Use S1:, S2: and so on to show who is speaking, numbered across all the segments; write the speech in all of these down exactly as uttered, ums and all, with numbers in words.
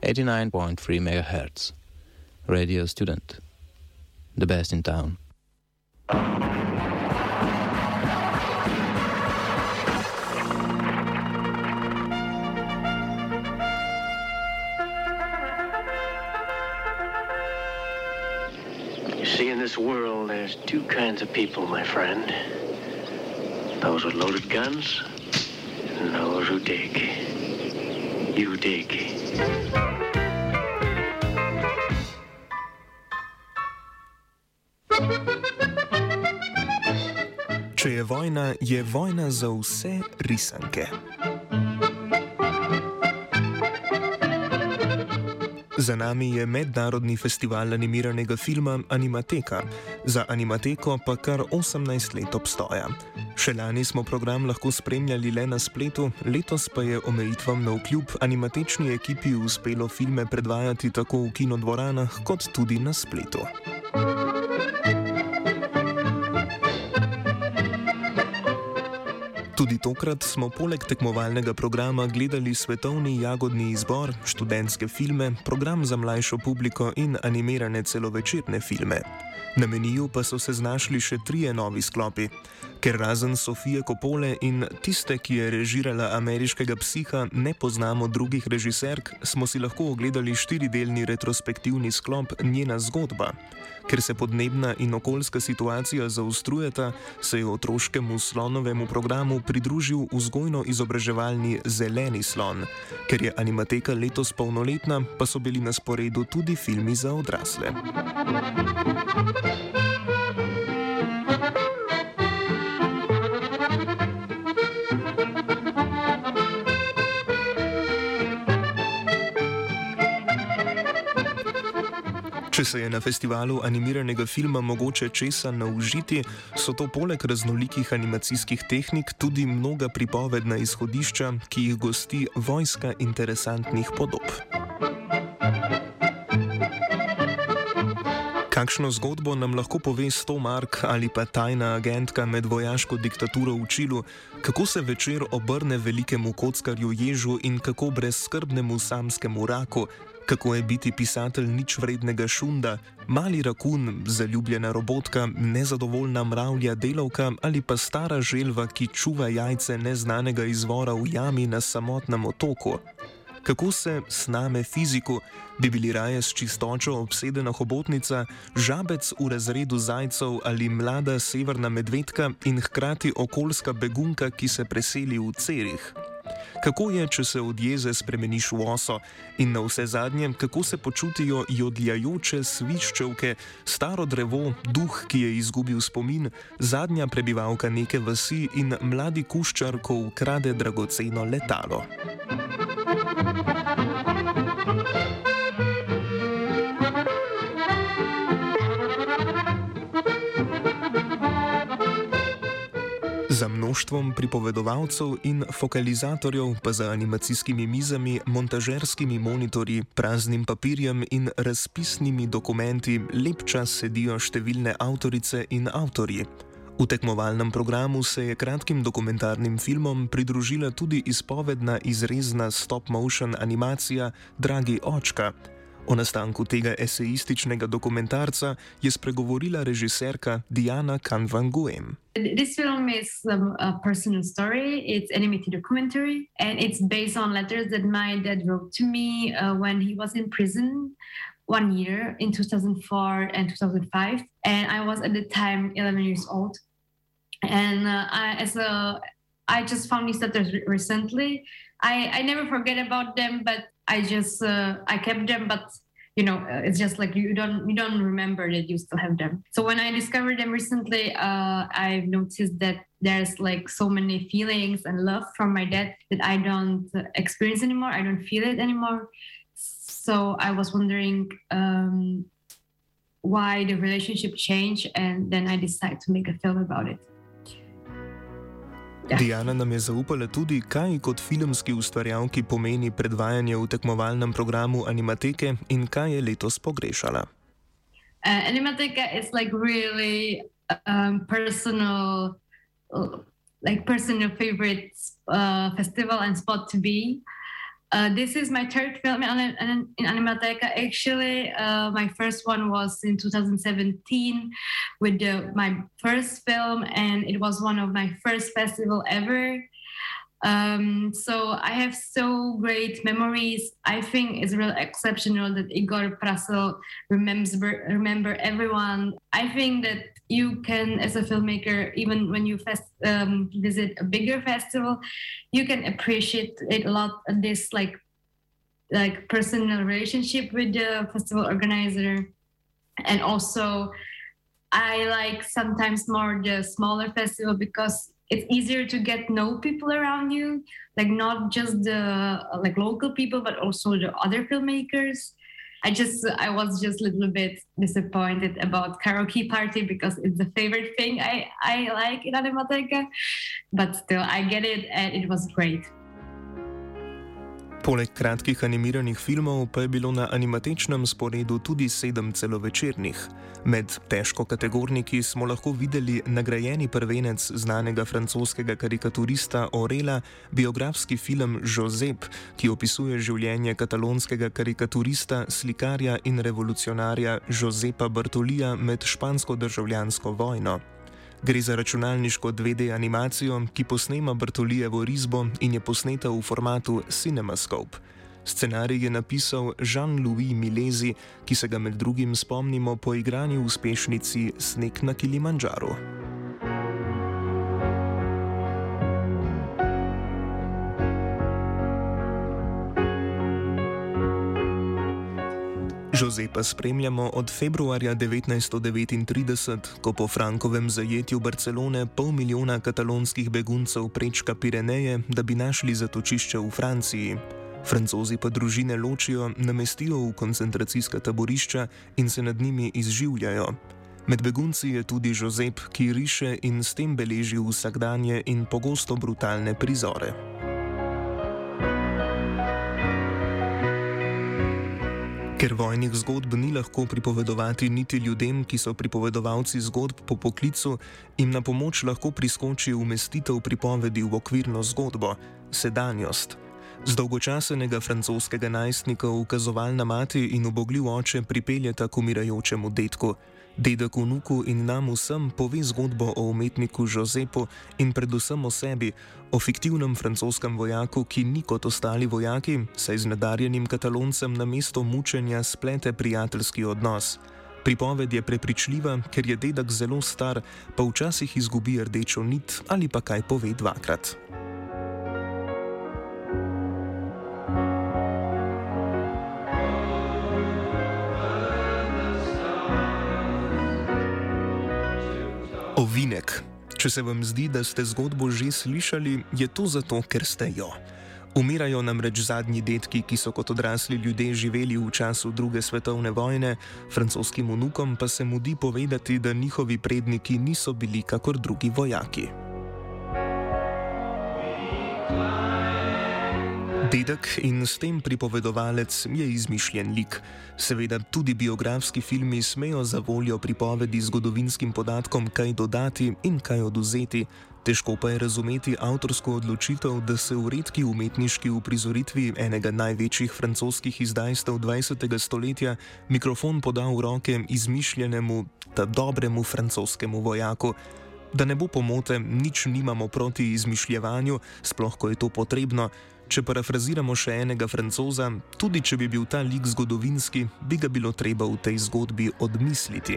S1: eighty-nine point three megahertz. Radio Student. The best in town.
S2: You see, in this world, there's two kinds of people, my friend. Those with loaded guns and those who dig. You dig.
S3: Če je vojna, je vojna za vse risanke. Za nami je mednarodni festival animiranega filma Animateka, za Animateko pa kar osemnajst let obstoja. Še lani smo program lahko spremljali le na spletu, letos pa je omejitvam navkljub animatečni ekipi uspelo filme predvajati tako v kinodvoranah kot tudi na spletu. Tudi tokrat smo poleg tekmovalnega programa gledali svetovni jagodni izbor, študentske filme, program za mlajšo publiko in animirane celovečerne filme. Na meniju pa so se znašli še trije novi sklopi. Ker razen Sofije Coppole in tiste, ki je režirala Ameriškega psiha, ne poznamo drugih režiserk, smo si lahko ogledali štiridelni retrospektivni sklop Njena zgodba. Ker se podnebna in okoljska situacija zaostrujeta, se je otroškemu slonovemu programu pridružil vzgojno-izobraževalni Zeleni slon. Ker je Animateka letos polnoletna, pa so bili na sporedu tudi filmi za odrasle. Če se je na festivalu animiranega filma mogoče česa naužiti, so to poleg raznolikih animacijskih tehnik tudi mnoga pripovedna izhodišča, ki jih gosti vojska interesantnih podob. Kakšno zgodbo nam lahko pove sto mark ali pa tajna agentka med vojaško diktaturo v Čilu, kako se večer obrne velikemu kockarju Ježu in kako brezskrbnemu samskemu raku, kako je biti pisatelj ničvrednega šunda, mali rakun, zaljubljena robotka, nezadovoljna mravlja delavka ali pa stara želva, ki čuva jajce neznanega izvora v jami na samotnem otoku. Kako se sname fiziku, bi bili raje s čistočo obsedena hobotnica, žabec v razredu zajcev ali mlada severna medvedka in hkrati okoljska begunka, ki se preseli v Cerih. Kako je, če se od jeze spremeniš v oso in na vse zadnje, kako se počutijo jodljajoče sviščevke, staro drevo, duh, ki je izgubil spomin, zadnja prebivalka neke vasi in mladi kuščar, ko ukrade dragoceno letalo. Za mnoštvom pripovedovalcev in fokalizatorjev, pa za animacijskimi mizami, montažerskimi monitorji, praznim papirjem in razpisnimi dokumenti lep čas sedijo številne avtorice in avtorji. V tekmovalnem programu se je kratkim dokumentarnim filmom pridružila tudi izpovedna izrezna stop-motion animacija Dragi očka. O nastanku tega esejističnega dokumentarca je spregovorila režiserka Diana Kang-Van-Nguyen.
S4: This film is um, a personal story. It's an animated documentary, and it's based on letters that my dad wrote to me uh, when he was in prison one year in two thousand four and two thousand five, and I was at the time eleven years old. And uh, I, as a, I just found these letters re- recently. I, I never forget about them, but I just uh, I kept them, but you know it's just like you don't you don't remember that you still have them. So when I discovered them recently, uh, I've noticed that there's like so many feelings and love from my dad that I don't uh, experience anymore. I don't feel it anymore. So I was wondering um, why the relationship changed, and then I decided to make a film about it.
S3: Diana nam je zaupala tudi, kaj kot filmski ustvarjalki pomeni predvajanje v tekmovalnem programu Animateke in kaj je letos pogrešala.
S4: Uh, Animateka is like really um, personal, uh, like personal favorite uh, festival and spot to be. Uh, this is my third film in, in, in Animateca. Actually, uh, my first one was in two thousand seventeen with the, my first film, and it was one of my first festival ever. Um, so I have so great memories. I think it's really exceptional that Igor Prasel remembers remember everyone. I think that you can, as a filmmaker, even when you fest, um, visit a bigger festival, you can appreciate it a lot. This like like personal relationship with the festival organizer, and also I like sometimes more the smaller festival because it's easier to get know people around you, like not just the like local people, but also the other filmmakers. I just, I was just a little bit disappointed about karaoke party because it's the favorite thing I, I like in Animateca, but still I get it and it was great.
S3: Poleg kratkih animiranih filmov pa je bilo na animatečnem sporedu tudi sedem celovečernih. Med težkokategorniki smo lahko videli nagrajeni prvenec znanega francoskega karikaturista Aurela, biografski film Josep, ki opisuje življenje katalonskega karikaturista, slikarja in revolucionarja Josepa Bartolija med špansko državljansko vojno. Gre za računalniško dve D animacijo, ki posnema Bartolijevo risbo in je posneta v formatu CinemaScope. Scenarij je napisal Jean-Louis Milesi, ki se ga med drugim spomnimo po igrani uspešnici Sneg na Kilimandžaru. Josepa spremljamo od februarja devetnajststo devetintrideset, ko po Frankovem zajetju Barcelone pol milijona katalonskih beguncev prečka Pireneje, da bi našli zatočišče v Franciji. Francozi pa družine ločijo, namestijo v koncentracijska taborišča in se nad njimi izživljajo. Med begunci je tudi Josep, ki riše in s tem beleži vsakdanje in pogosto brutalne prizore. Ker vojnih zgodb ni lahko pripovedovati niti ljudem, ki so pripovedovalci zgodb po poklicu, jim na pomoč lahko priskoči umestitev pripovedi v okvirno zgodbo, sedanjost. Z dolgočasenega francoskega najstnika ukazovalna mati in ubogljiv oče pripeljeta k umirajočemu detku. Dedek vnuku in nam vsem pove zgodbo o umetniku Josepu in predvsem o sebi, o fiktivnem francoskem vojaku, ki ni kot ostali vojaki, saj z nadarjenim Kataloncem na mesto mučenja splete prijateljski odnos. Pripoved je prepričljiva, ker je dedek zelo star, pa včasih izgubi rdečo nit ali pa kaj pove dvakrat. Ovinek. Če se vam zdi, da ste zgodbo že slišali, je to zato, ker ste jo. Umirajo namreč zadnji detki, ki so kot odrasli ljudje živeli v času druge svetovne vojne, francoskim vnukom pa se mudi povedati, da njihovi predniki niso bili kakor drugi vojaki. Dedek in s tem pripovedovalec je izmišljen lik. Seveda tudi biografski filmi smejo za voljo pripovedi zgodovinskim podatkom kaj dodati in kaj odvzeti. Težko pa je razumeti avtorsko odločitev, da se v redki umetniški uprizoritvi enega največjih francoskih izdajstev dvajsetega stoletja mikrofon poda v roke izmišljenemu, ta dobremu francoskemu vojaku. Da ne bo pomote, nič nimamo proti izmišljevanju, sploh ko je to potrebno. Če parafraziramo še enega Francoza, tudi če bi bil ta lik zgodovinski, bi ga bilo treba v tej zgodbi odmisliti.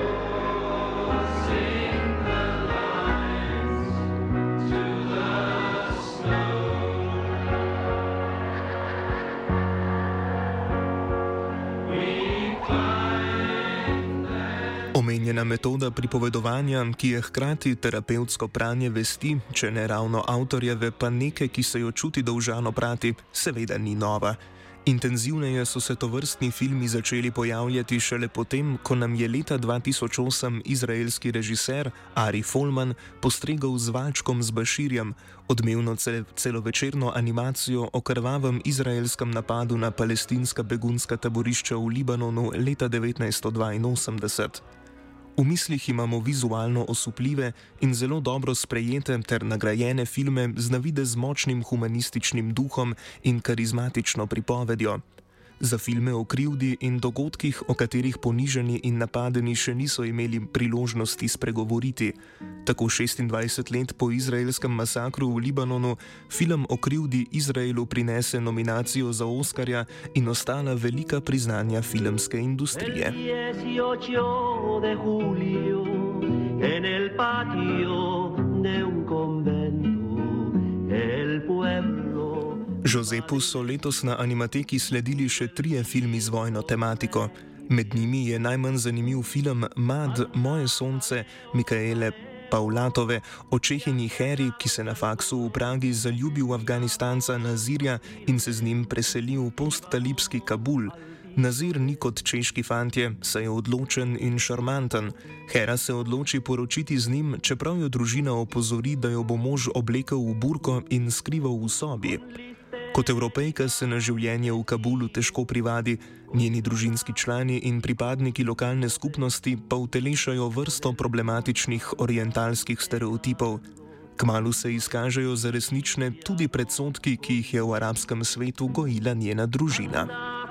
S3: Omenjena metoda pripovedovanja, ki je hkrati terapevtsko pranje vesti, če ne ravno avtorjeve, pa neke, ki se jo čuti dolžano prati, seveda ni nova. Intenzivneje so se tovrstni filmi začeli pojavljati šele potem, ko nam je leta dva tisoč osem izraelski režiser Ari Folman postregel z Valčkom z Baširjem, odmevno celovečerno animacijo o krvavem izraelskem napadu na palestinska begunska taborišča v Libanonu leta devetnajststo dvainosemdeset. V mislih imamo vizualno osupljive in zelo dobro sprejete ter nagrajene filme z navidez močnim humanističnim duhom in karizmatično pripovedjo. Za filme o krivdi in dogodkih, o katerih ponižani in napadeni še niso imeli priložnosti spregovoriti. Tako šestindvajset let po izraelskem masakru v Libanonu film o krivdi Izraelu prinese nominacijo za Oskarja in ostala velika priznanja filmske industrije. Josepu so letos na Animateki sledili še trije filmi z vojno tematiko. Med njimi je najmanj zanimiv film Mad, Moje sonce Mikaele Pavlatove o Čehinji Heri, ki se na faksu v Pragi zaljubi v Afganistanca Nazirja in se z njim preseli v posttalibski Kabul. Nazir ni kot češki fantje, saj je odločen in šarmanten. Hera se odloči poročiti z njim, čeprav jo družina opozori, da jo bo mož oblekel v burko in skrival v sobi. Kot Evropejka se na življenje v Kabulu težko privadi, njeni družinski člani in pripadniki lokalne skupnosti pa utelešajo vrsto problematičnih orientalskih stereotipov. Kmalu se izkažejo za resnične tudi predsodki, ki jih je v arabskem svetu gojila njena družina.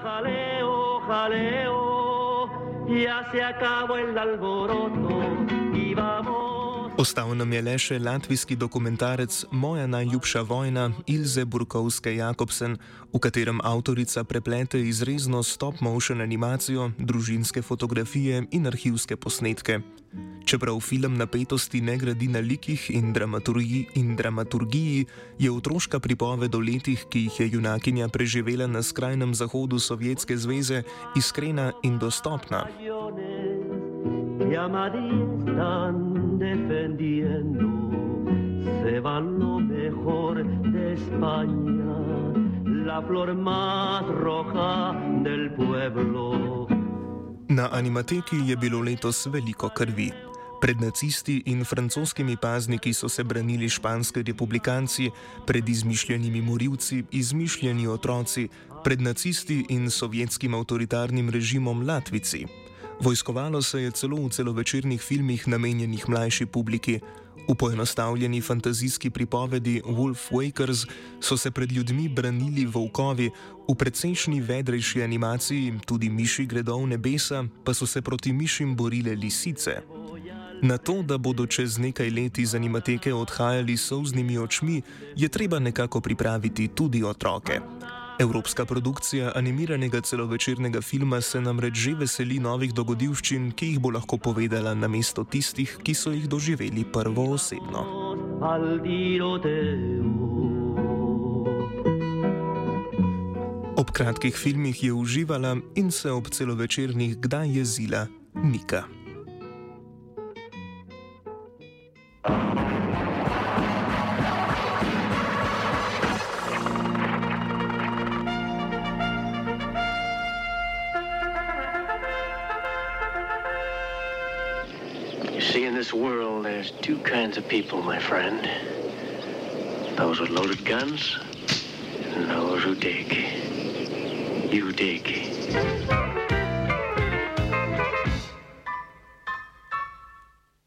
S3: Ostal nam je le še latvijski dokumentarec Moja najljubša vojna Ilze Burkovske-Jakobsen, v katerem avtorica preplete izrezno stop-motion animacijo, družinske fotografije in arhivske posnetke. Čeprav film napetosti ne gradi na likih in dramaturgiji, in dramaturgiji, je otroška pripoved o letih, ki jih je junakinja preživela na skrajnem zahodu Sovjetske zveze, iskrena in dostopna. Defendiendo, se van lo mejor de España, la flor más roja del pueblo. Na Animateki je bilo letos veliko krvi. Pred nacisti in francoskimi pazniki so se branili španski republikanci, pred izmišljenimi morilci izmišljeni otroci, pred nacisti in sovjetskim avtoritarnim režimom Latvijci. Vojskovalo se je celo v celovečernih filmih namenjenih mlajši publiki. V poenostavljeni fantazijski pripovedi Wolf Wakers so se pred ljudmi branili volkovi, v precejšnji vedrejši animaciji tudi miši gredo v nebesa, pa so se proti mišim borile lisice. Na to, da bodo čez nekaj let iz Animateke odhajali s solznimi očmi, je treba nekako pripraviti tudi otroke. Evropska produkcija animiranega celovečernega filma se namreč že veseli novih dogodivščin, ki jih bo lahko povedala namesto tistih, ki so jih doživeli prvoosebno. Ob kratkih filmih je uživala in se ob celovečernih kdaj jezila Nika.
S2: See, in this world, there's two kinds of people, my friend. Those with loaded guns and those who dig. You dig.